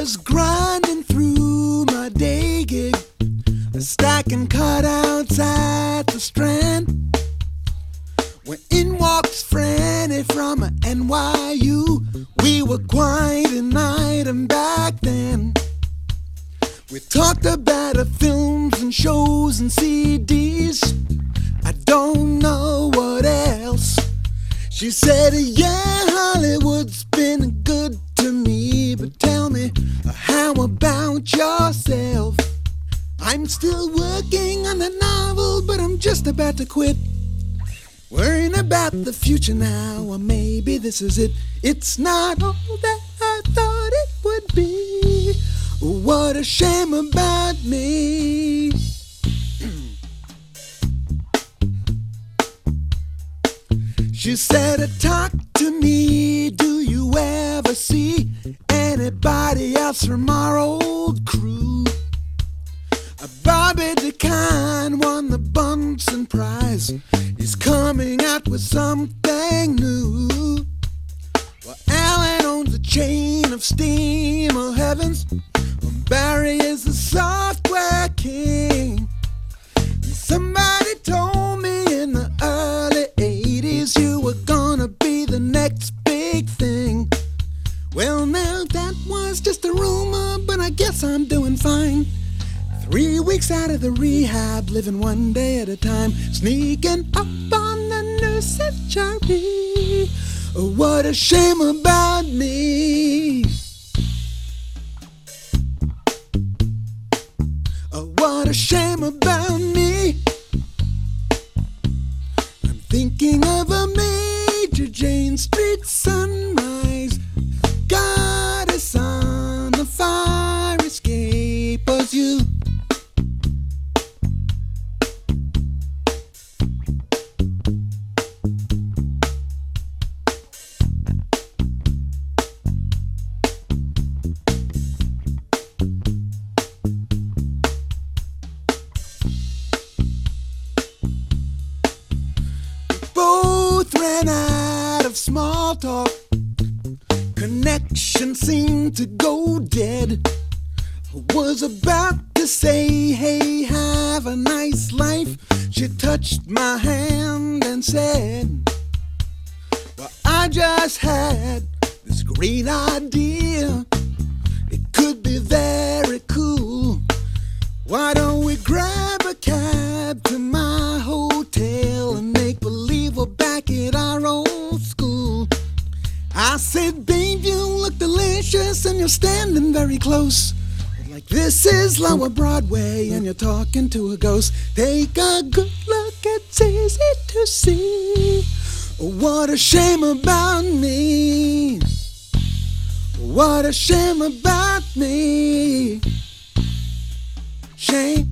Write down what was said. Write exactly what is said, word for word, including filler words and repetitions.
was grinding through my day gig, stacking cutouts at the Strand, when in walks Franny from N Y U. We were quite an item back then. We talked about her films and shows and C Ds. I don't know what else. She said, yeah, Hollywood's been good to me, but tell me, how about yourself? I'm still working on the novel, but I'm just about to quit. Worrying about the future now, or maybe this is it. It's not all that I thought it would be. What a shame about me. She said, talk to me, do you ever see anybody else from our old crew? Bobby DeCine won the Bunsen Prize. He's coming out with something new. Well, Alan owns a chain of steamer heavens. Barry is the software king. Somebody told me in the early eighties you were gonna be the next big thing. Well, now that was just a rumor, but I guess I'm doing fine. Three weeks out of the rehab, living one day at a time, sneaking up on the new century. Oh, what a shame about me. Oh, what a shame about me. I'm thinking of a Major Jane Street sunrise. Goddess on the fire escape was you. Both ran out of small talk. Connection seemed to go dead. I was about to say, hey, have a nice life. She touched my hand and said, well, I just had this great idea. It could be very cool. Why don't we grab a cab to my hotel and make believe we're back at our old school? I said, babe, you look delicious and you're standing very close. Like this is Lower Broadway and you're talking to a ghost. Take a good look, it's easy to see. What a shame about me. What a shame about me. Shame.